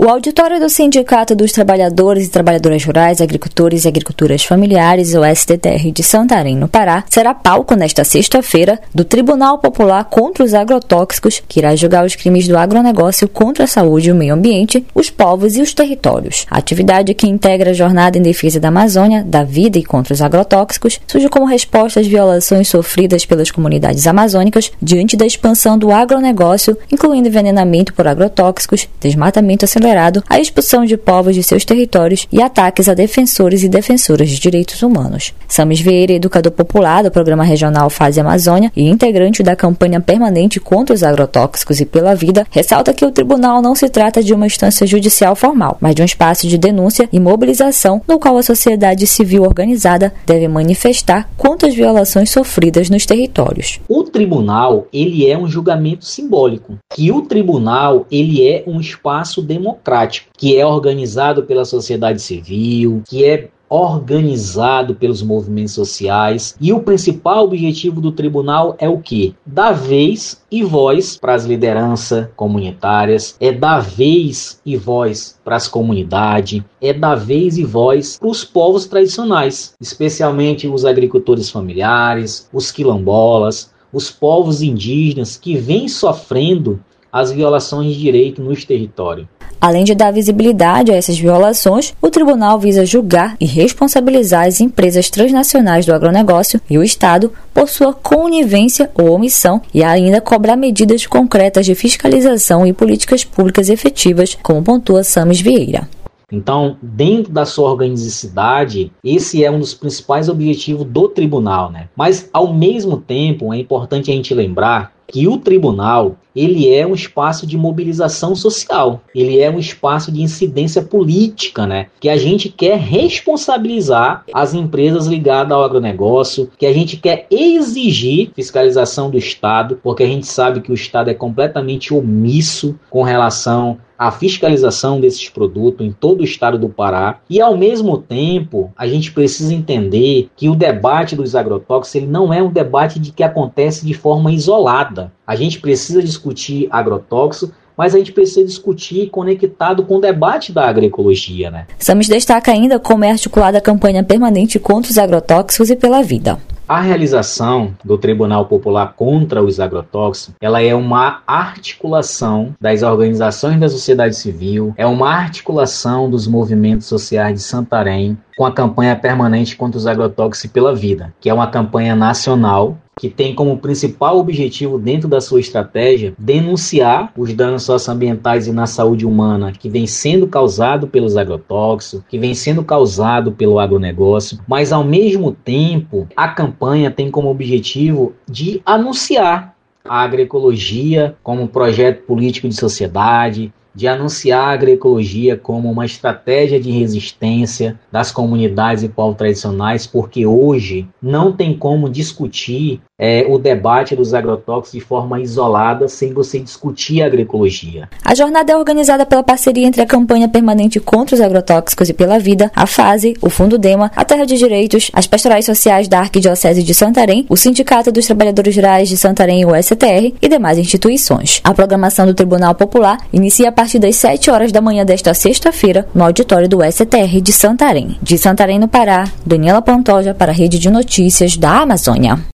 O auditório do Sindicato dos Trabalhadores e Trabalhadoras Rurais, Agricultores e Agricultoras Familiares, o STTR de Santarém, no Pará, será palco nesta sexta-feira do Tribunal Popular contra os Agrotóxicos, que irá julgar os crimes do agronegócio contra a saúde e o meio ambiente, os povos e os territórios. A atividade, que integra a jornada em defesa da Amazônia, da vida e contra os agrotóxicos, surge como resposta às violações sofridas pelas comunidades amazônicas diante da expansão do agronegócio, incluindo envenenamento por agrotóxicos, desmatamento acelerado, a expulsão de povos de seus territórios e ataques a defensores e defensoras de direitos humanos. Samis Vieira, educador popular do Programa Regional Fase Amazônia e integrante da campanha permanente contra os agrotóxicos e pela vida, ressalta que o tribunal não se trata de uma instância judicial formal, mas de um espaço de denúncia e mobilização no qual a sociedade civil organizada deve manifestar contra as violações sofridas nos territórios. O tribunal, ele é um julgamento simbólico, que o tribunal, ele é um espaço democrático, que é organizado pela sociedade civil, que é organizado pelos movimentos sociais, e o principal objetivo do tribunal é o quê? Dar vez e voz para as lideranças comunitárias, é dar vez e voz para as comunidades, é dar vez e voz para os povos tradicionais, especialmente os agricultores familiares, os quilombolas, os povos indígenas que vêm sofrendo as violações de direito nos territórios. Além de dar visibilidade a essas violações, o tribunal visa julgar e responsabilizar as empresas transnacionais do agronegócio e o Estado por sua conivência ou omissão e ainda cobrar medidas concretas de fiscalização e políticas públicas efetivas, como pontua Samis Vieira. Então, dentro da sua organicidade, esse é um dos principais objetivos do tribunal, né? Mas, ao mesmo tempo, é importante a gente lembrar que o tribunal, ele é um espaço de mobilização social, ele é um espaço de incidência política, né? Que a gente quer responsabilizar as empresas ligadas ao agronegócio, que a gente quer exigir fiscalização do Estado, porque a gente sabe que o Estado é completamente omisso com relação à fiscalização desses produtos em todo o estado do Pará. E, ao mesmo tempo, a gente precisa entender que o debate dos agrotóxicos, ele não é um debate que acontece de forma isolada. A gente precisa discutir agrotóxico, mas a gente precisa discutir conectado com o debate da agroecologia, né? Samis destaca ainda como é articulada a campanha permanente contra os agrotóxicos e pela vida. A realização do Tribunal Popular contra os agrotóxicos, ela é uma articulação das organizações da sociedade civil, é uma articulação dos movimentos sociais de Santarém com a campanha permanente contra os agrotóxicos e pela vida, que é uma campanha nacional que tem como principal objetivo dentro da sua estratégia denunciar os danos socioambientais e na saúde humana que vem sendo causado pelos agrotóxicos, que vem sendo causado pelo agronegócio, mas ao mesmo tempo a campanha tem como objetivo de anunciar a agroecologia como projeto político de sociedade, de anunciar a agroecologia como uma estratégia de resistência das comunidades e povos tradicionais, porque hoje não tem como discutir o debate dos agrotóxicos de forma isolada sem você discutir a agroecologia. A jornada é organizada pela parceria entre a campanha permanente contra os agrotóxicos e pela vida, a FASE, o Fundo Dema, a Terra de Direitos, as Pastorais Sociais da Arquidiocese de Santarém, o Sindicato dos Trabalhadores Rurais de Santarém, o STR, e demais instituições. A programação do Tribunal Popular inicia a partir das 7 horas da manhã desta sexta-feira, no auditório do STR de Santarém. De Santarém, no Pará, Daniela Pantoja para a Rede de Notícias da Amazônia.